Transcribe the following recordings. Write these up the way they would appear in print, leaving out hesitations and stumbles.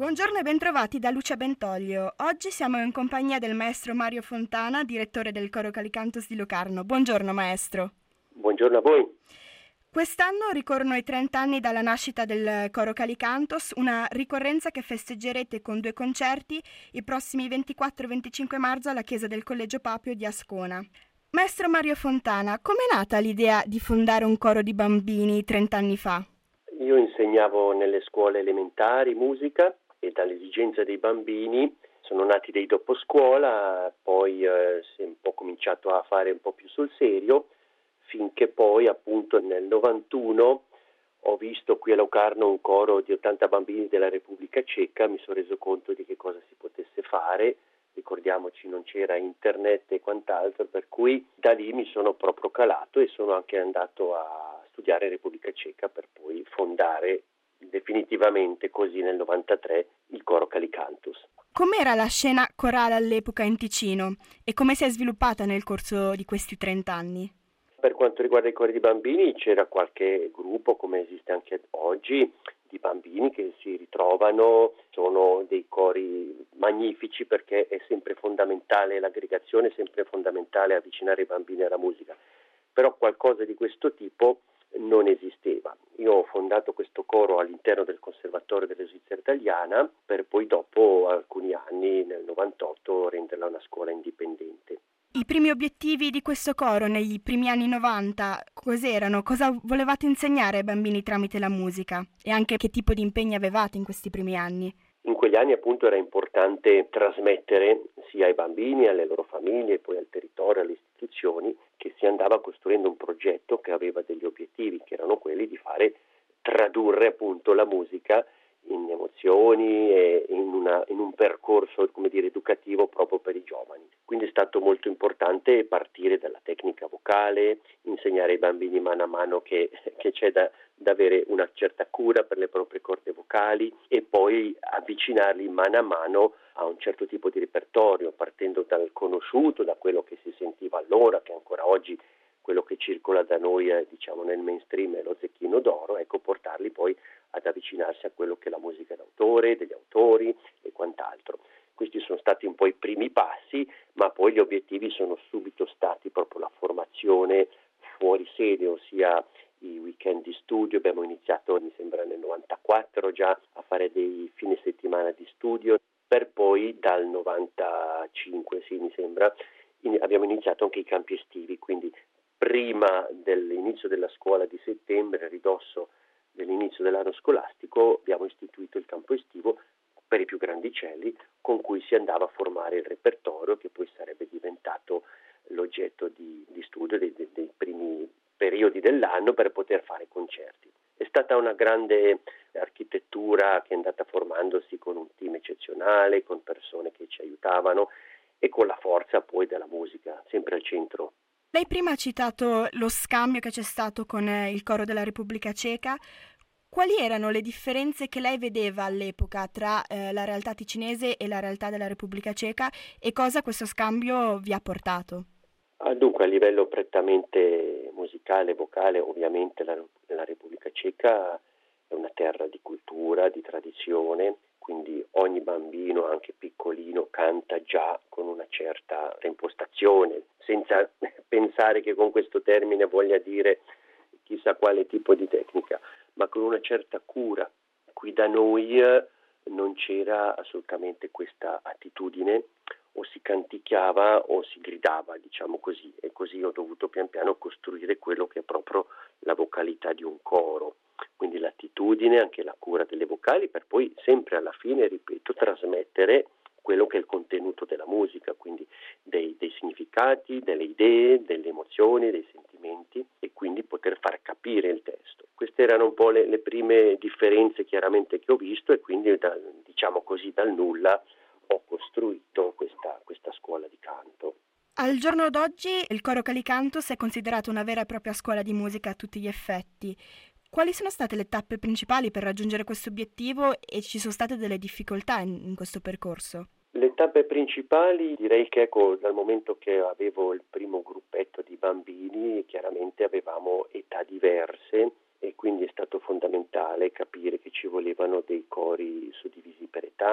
Buongiorno e bentrovati da Lucia Bentoglio. Oggi siamo in compagnia del maestro Mario Fontana, direttore del Coro Calicantus di Locarno. Buongiorno maestro. Buongiorno a voi. Quest'anno ricorrono i 30 anni dalla nascita del Coro Calicantus, una ricorrenza che festeggerete con 2 concerti i prossimi 24 e 25 marzo alla Chiesa del Collegio Papio di Ascona. Maestro Mario Fontana, com'è nata l'idea di fondare un coro di bambini 30 anni fa? Io insegnavo nelle scuole elementari musica e dall'esigenza dei bambini sono nati dei doposcuola, poi si è un po' cominciato a fare un po' più sul serio, finché poi appunto nel 91 ho visto qui a Locarno un coro di 80 bambini della Repubblica Ceca, mi sono reso conto di che cosa si potesse fare, ricordiamoci non c'era internet e quant'altro, per cui da lì mi sono proprio calato e sono anche andato a studiare in Repubblica Ceca per poi fondare definitivamente così nel 93 il Coro Calicantus. Com'era la scena corale all'epoca in Ticino e come si è sviluppata nel corso di questi 30 anni? Per quanto riguarda i cori di bambini c'era qualche gruppo, come esiste anche oggi, di bambini che si ritrovano, sono dei cori magnifici perché è sempre fondamentale l'aggregazione, è sempre fondamentale avvicinare i bambini alla musica, però qualcosa di questo tipo non esisteva. Io ho fondato questo coro all'interno del Conservatorio della Svizzera Italiana per poi dopo alcuni anni, nel 98, renderla una scuola indipendente. I primi obiettivi di questo coro nei primi anni 90 cos'erano? Cosa volevate insegnare ai bambini tramite la musica? E anche che tipo di impegni avevate in questi primi anni? In quegli anni appunto era importante trasmettere sia ai bambini, alle loro famiglie, poi al territorio, alle istituzioni, che si andava costruendo un progetto che aveva degli obiettivi, che erano quelli di fare tradurre appunto la musica in emozioni e in un percorso, come dire, educativo proprio per i giovani. Quindi è stato molto importante partire dalla tecnica vocale, insegnare ai bambini mano a mano che c'è da avere una certa cura per le proprie corde vocali e poi avvicinarli mano a mano a un certo tipo di repertorio, partendo dal conosciuto, da quello che si sentiva allora, che ancora oggi quello che circola da noi diciamo nel mainstream è lo Zecchino d'Oro, ecco, portarli poi ad avvicinarsi a quello che è la musica d'autore, degli autori e quant'altro. Questi sono stati un po' i primi passi, ma poi gli obiettivi sono subito stati proprio la formazione fuori sede, ossia i weekend di studio. Abbiamo iniziato, mi sembra, nel 94 già a fare dei fine settimana di studio, per poi dal 95, sì, mi sembra, abbiamo iniziato anche i campi estivi, quindi prima dell'inizio della scuola di settembre, a ridosso dell'inizio dell'anno scolastico, abbiamo istituito il campo estivo per i più grandicelli, con cui si andava a formare il repertorio che poi sarebbe diventato l'oggetto di studio dei primi periodi dell'anno per poter fare concerti. È stata una grande architettura che è andata formandosi con un team eccezionale, con persone che ci aiutavano e con la forza poi della musica, sempre al centro. Lei prima ha citato lo scambio che c'è stato con il coro della Repubblica Ceca. Quali erano le differenze che lei vedeva all'epoca tra la realtà ticinese e la realtà della Repubblica Ceca e cosa questo scambio vi ha portato? Dunque, a livello prettamente musicale, vocale, ovviamente la Repubblica Ceca è una terra di cultura, di tradizione, quindi ogni bambino, anche piccolino, canta già con una certa impostazione, senza pensare che con questo termine voglia dire chissà quale tipo di tecnica, ma con una certa cura. Qui da noi non c'era assolutamente questa attitudine, o si canticchiava o si gridava, diciamo così, e così ho dovuto pian piano costruire quello che è proprio la vocalità di un coro, quindi l'attitudine, anche la cura delle vocali, per poi sempre alla fine, ripeto, trasmettere quello che è il contenuto della musica, quindi dei significati, delle idee, delle emozioni, dei sentimenti e quindi poter far capire il testo. Queste erano un po' le prime differenze chiaramente che ho visto e quindi diciamo così dal nulla ho costruito questa scuola di canto. Al giorno d'oggi il Coro Calicantus è considerato una vera e propria scuola di musica a tutti gli effetti. Quali sono state le tappe principali per raggiungere questo obiettivo e ci sono state delle difficoltà in questo percorso? Le tappe principali direi che dal momento che avevo il primo gruppetto di bambini, chiaramente avevamo età diverse e quindi è stato fondamentale capire che ci volevano dei cori suddivisi per età.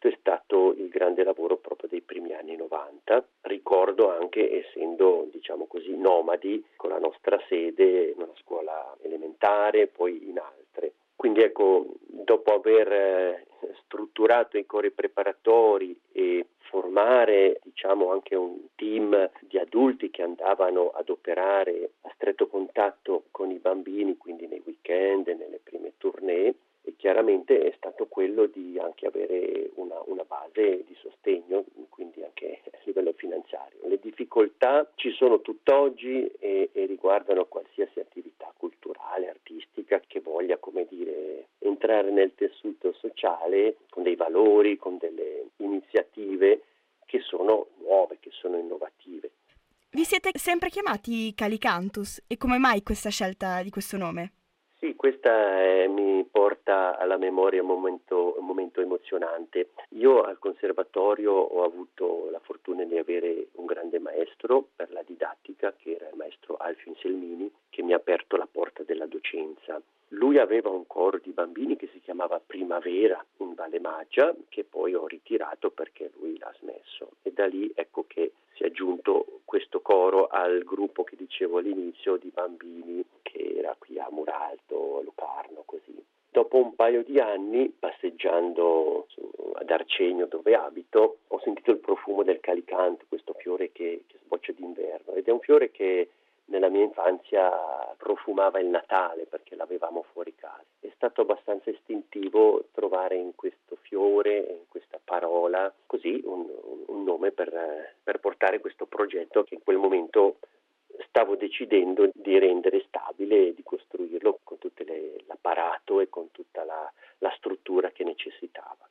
questo è stato il grande lavoro proprio dei primi anni 90. Ricordo anche, essendo diciamo così nomadi, con la nostra sede in una scuola elementare, poi in altre. Quindi ecco, dopo aver strutturato i cori preparatori e formare diciamo anche un team di adulti che andavano ad operare a stretto contatto con i bambini, quindi nei weekend e nelle prime tournée, e chiaramente è stato quello di anche avere una base di sostegno, quindi anche a livello finanziario. Le difficoltà ci sono tutt'oggi e riguardano qualsiasi attività culturale, artistica che voglia, come dire, entrare nel tessuto sociale con dei valori, con delle iniziative che sono nuove, che sono innovative. Vi siete sempre chiamati Calicantus e come mai questa scelta di questo nome? Sì, questa mi porta alla memoria un momento emozionante. Io al conservatorio ho avuto la fortuna di avere un grande maestro per la didattica, che era il maestro Alfio Inselmini, che mi ha aperto la porta della docenza. Lui aveva un coro di bambini che si chiamava Primavera in Valle Maggia, che poi ho ritirato perché lui l'ha smesso. E da lì ecco che si è aggiunto questo coro al gruppo che dicevo all'inizio di bambini che era qui a Muralto, Locarno, così. Dopo un paio di anni, passeggiando ad Arcegno dove abito, ho sentito il profumo del calicanto, questo fiore che sboccia d'inverno, ed è un fiore che nella mia infanzia profumava il Natale perché l'avevamo fuori casa. È stato abbastanza istintivo trovare in questo fiore, in questa parola, così un nome per portare questo progetto che in quel momento stavo decidendo di rendere stabile e di costruirlo con tutto l'apparato e con tutta la struttura che necessitava.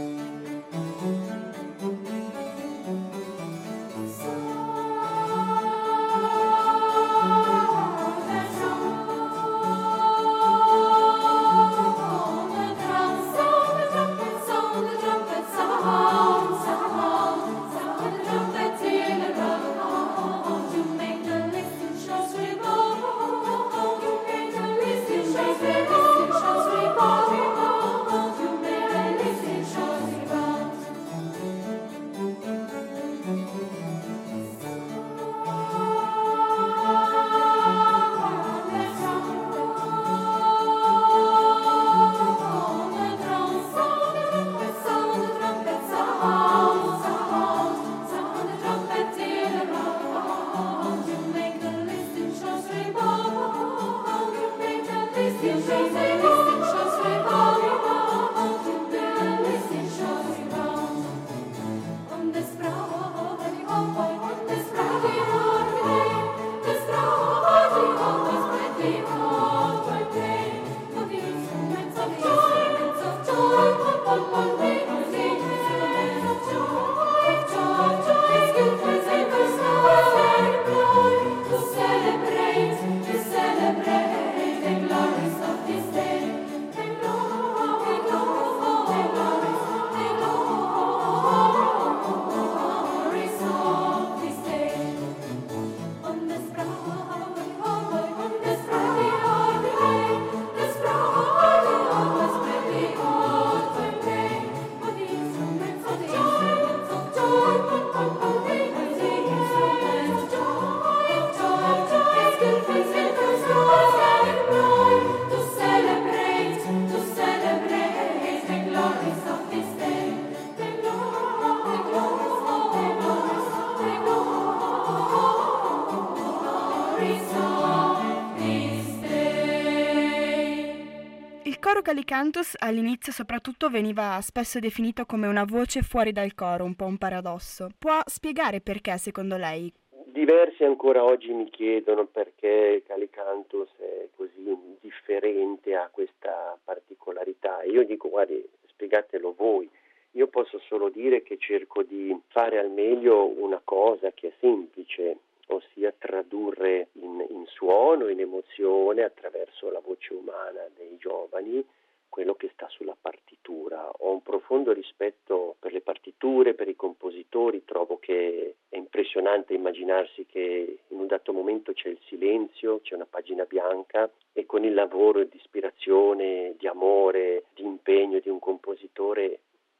Il coro Calicantus all'inizio soprattutto veniva spesso definito come una voce fuori dal coro, un po' un paradosso. Può spiegare perché secondo lei? Diversi ancora oggi mi chiedono perché Calicantus è così differente, ha questa particolarità. Io dico, guardi, spiegatelo voi. Io posso solo dire che cerco di fare al meglio una cosa che è semplice, ossia tradurre in suono, in emozione, attraverso la voce umana dei giovani, quello che sta sulla partitura. Ho un profondo rispetto per le partiture, per i compositori, trovo che è impressionante immaginarsi che in un dato momento c'è il silenzio, c'è una pagina bianca e con il lavoro di ispirazione, di amore, di impegno di un compositore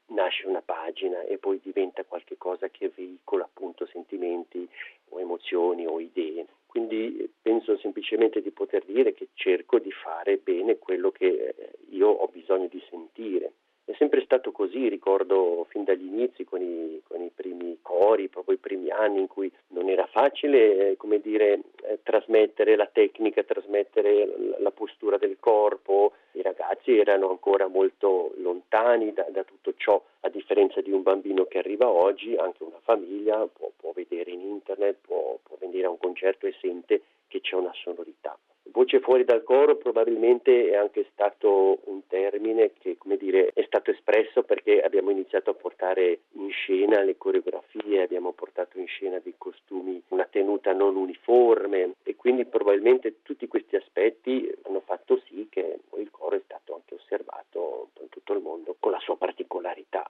nasce una pagina e poi diventa qualche cosa che veicola appunto sentimenti o emozioni o idee. Quindi penso semplicemente di poter dire che cerco di fare bene quello che io ho bisogno di sentire. È sempre stato così, ricordo fin dagli inizi con i primi cori, proprio i primi anni in cui non era facile, trasmettere la tecnica, trasmettere la postura del corpo. I ragazzi erano ancora molto lontani da tutto ciò, a differenza di un bambino che arriva oggi, anche una famiglia può vedere in internet, può venire a un concerto e sente che c'è una sonorità. Voce fuori dal coro probabilmente è anche stato un termine che, è stato espresso perché abbiamo iniziato a portare in scena le coreografie, abbiamo portato in scena dei costumi, una tenuta non uniforme e quindi probabilmente tutti questi aspetti hanno fatto sì che poi il coro è stato anche osservato in tutto il mondo con la sua particolarità.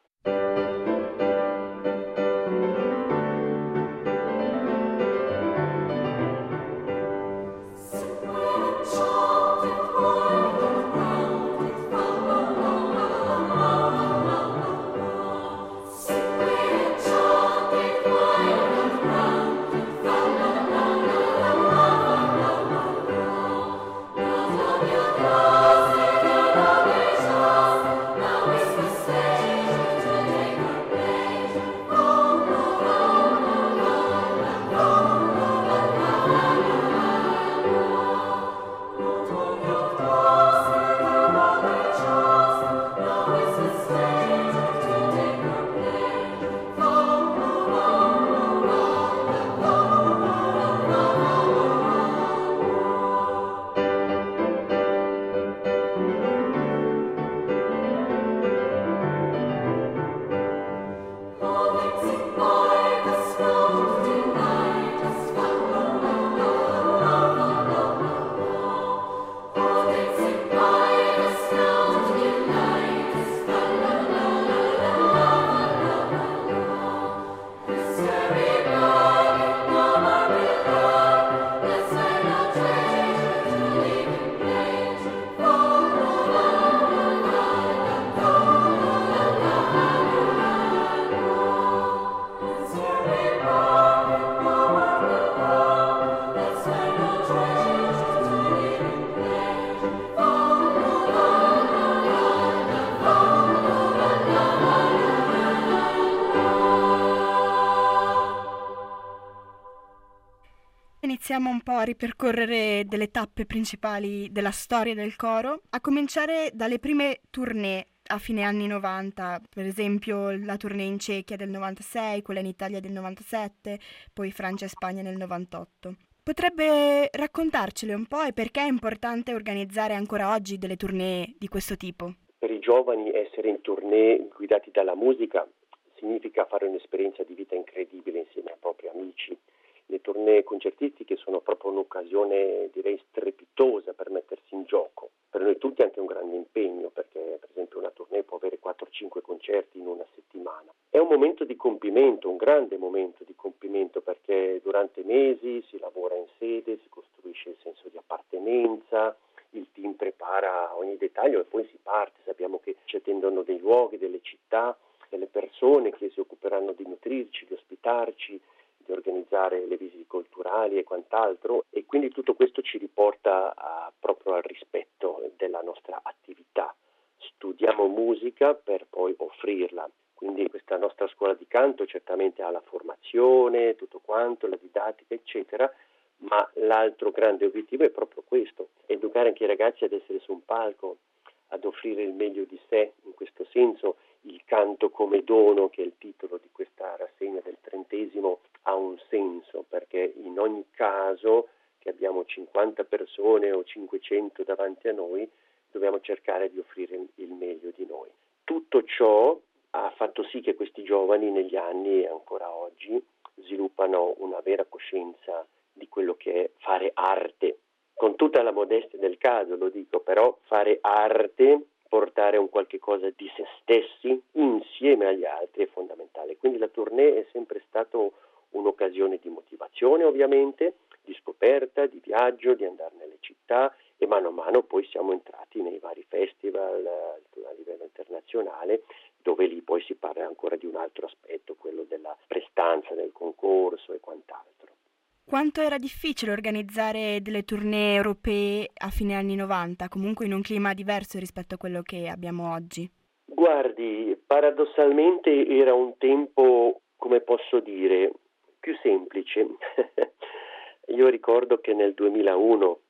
Iniziamo un po' a ripercorrere delle tappe principali della storia del coro, a cominciare dalle prime tournée a fine anni 90, per esempio la tournée in Cechia del 96, quella in Italia del 97, poi Francia e Spagna nel 98. Potrebbe raccontarcele un po' e perché è importante organizzare ancora oggi delle tournée di questo tipo? Per i giovani essere in tournée guidati dalla musica significa fare un'esperienza di vita incredibile insieme ai propri amici. Le tournée concertistiche sono proprio un'occasione, direi, strepitosa per mettersi in gioco. Per noi tutti è anche un grande impegno, perché per esempio una tournée può avere 4-5 concerti in una settimana. È un momento di compimento, un grande momento di compimento, perché durante mesi si lavora in sede, si costruisce il senso di appartenenza, il team prepara ogni dettaglio e poi si parte. Sappiamo che ci attendono dei luoghi, delle città, delle persone che si occuperanno di nutrirci, di ospitarci, di organizzare le visite culturali e quant'altro, e quindi tutto questo ci riporta proprio al rispetto della nostra attività. Studiamo musica per poi offrirla, quindi questa nostra scuola di canto certamente ha la formazione, tutto quanto, la didattica eccetera, ma l'altro grande obiettivo è proprio questo: educare anche i ragazzi ad essere su un palco, ad offrire il meglio di sé. In questo senso il canto come dono, che è il titolo di questa rassegna del 30°, ha un senso, perché in ogni caso che abbiamo 50 persone o 500 davanti a noi, dobbiamo cercare di offrire il meglio di noi. Tutto ciò ha fatto sì che questi giovani negli anni e ancora oggi sviluppano una vera coscienza di quello che è fare arte. Con tutta la modestia del caso lo dico, però fare arte, portare un qualche cosa di se stessi insieme agli altri è fondamentale. Quindi la tournée è sempre stato un'occasione di motivazione, ovviamente, di scoperta, di viaggio, di andare nelle città e mano a mano poi siamo entrati nei vari festival a livello internazionale, dove lì poi si parla ancora di un altro aspetto, quello della prestanza del concorso e quant'altro. Quanto era difficile organizzare delle tournée europee a fine anni 90, comunque in un clima diverso rispetto a quello che abbiamo oggi? Guardi, paradossalmente era un tempo, come posso dire, più semplice. Io ricordo che nel 2001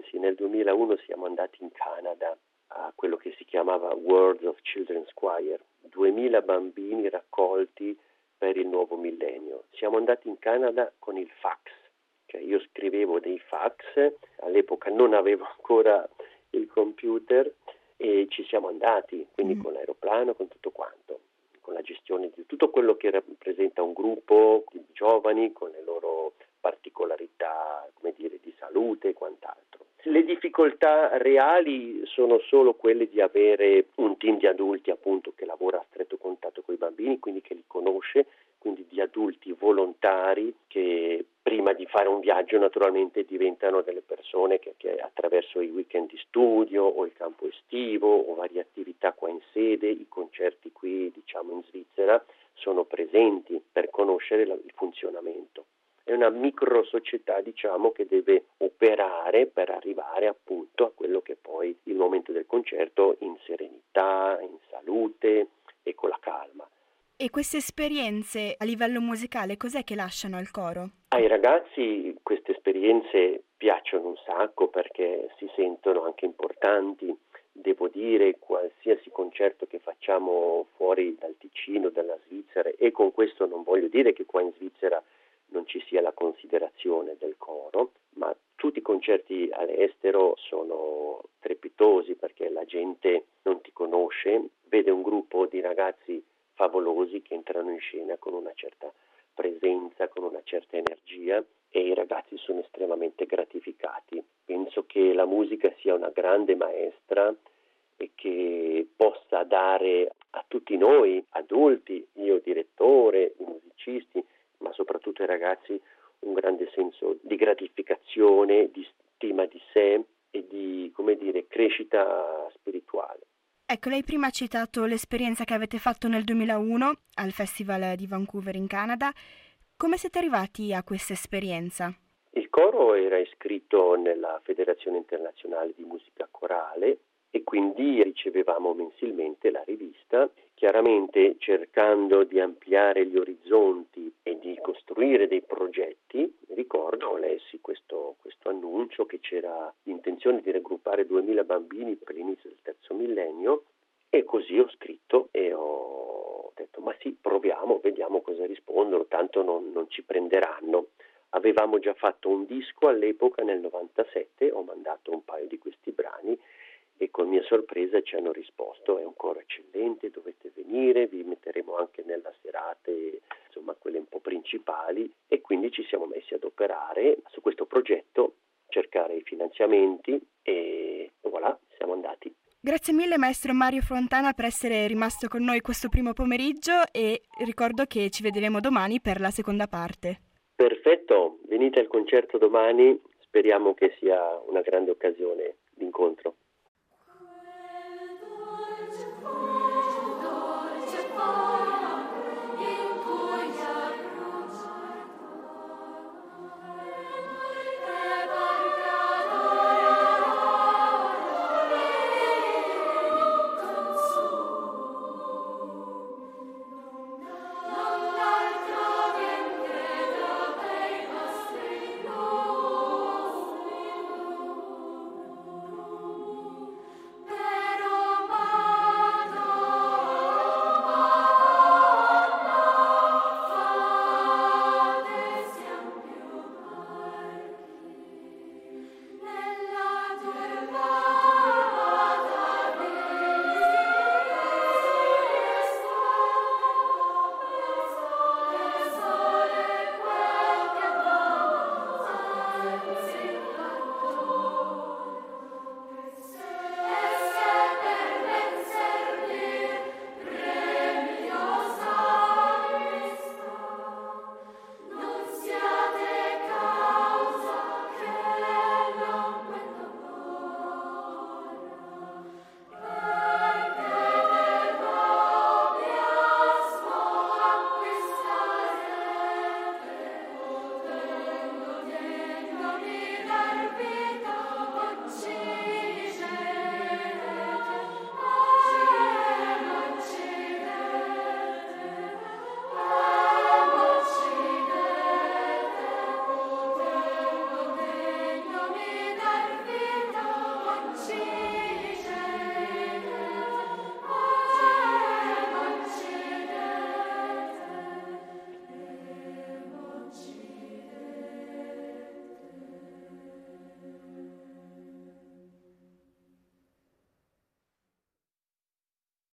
siamo andati in Canada a quello che si chiamava World of Children's Choir, 2000 bambini raccolti per il nuovo millennio. Siamo andati in Canada con il fax, cioè io scrivevo dei fax, all'epoca non avevo ancora il computer e ci siamo andati, quindi con l'aeroplano, con tutto quanto, con la gestione di tutto quello che rappresenta un gruppo di giovani con le loro particolarità, come dire, di salute e quant'altro. Le difficoltà reali sono solo quelle di avere un team di adulti appunto che lavora a stretto contatto con i bambini, quindi che li conosce, quindi di adulti volontari che prima di fare un viaggio naturalmente diventano delle persone che attraverso i weekend di studio o il campo estivo o varie attività qua in sede, i concerti qui diciamo in Svizzera, sono presenti per conoscere il funzionamento. È una micro società diciamo che deve operare per arrivare appunto a quello che è poi il momento del concerto in serenità, in salute e con la calma. E queste esperienze a livello musicale cos'è che lasciano al coro? Ai ragazzi queste esperienze piacciono un sacco perché si sentono anche importanti. Devo dire, qualsiasi concerto che facciamo fuori dal Ticino, dalla Svizzera, e con questo non voglio dire che qua in Svizzera non ci sia la considerazione del coro, ma tutti i concerti all'estero sono strepitosi perché la gente non ti conosce, vede un gruppo di ragazzi favolosi che entrano in scena con una certa presenza, con una certa energia e i ragazzi sono estremamente gratificati. Penso che la musica sia una grande maestra e che possa dare a tutti noi, adulti, io direttore, i musicisti, ma soprattutto ai ragazzi un grande senso di gratificazione, di stima di sé e di, come dire, crescita spirituale. Ecco, lei prima ha citato l'esperienza che avete fatto nel 2001 al Festival di Vancouver in Canada. Come siete arrivati a questa esperienza? Il coro era iscritto nella Federazione Internazionale di Musica Corale e quindi ricevevamo mensilmente la rivista, chiaramente cercando di ampliare gli orizzonti e di costruire dei progetti. Ricordo, lessi questo annuncio che c'era l'intenzione di raggruppare 2000 bambini per l'inizio del terzo millennio e così ho scritto e ho detto ma sì, proviamo, vediamo cosa rispondono, tanto non ci prenderanno. Avevamo già fatto un disco all'epoca nel 97, ho mandato un paio di questi brani e con mia sorpresa ci hanno risposto: è un coro eccellente, dovete venire, vi metteremo anche nella serate, insomma quelle un po' principali, e quindi ci siamo messi ad operare su questo progetto, cercare i finanziamenti e voilà, siamo andati. Grazie mille maestro Mario Fontana per essere rimasto con noi questo primo pomeriggio e ricordo che ci vedremo domani per la seconda parte. Perfetto, venite al concerto domani, speriamo che sia una grande occasione d'incontro. Dolce, dolce,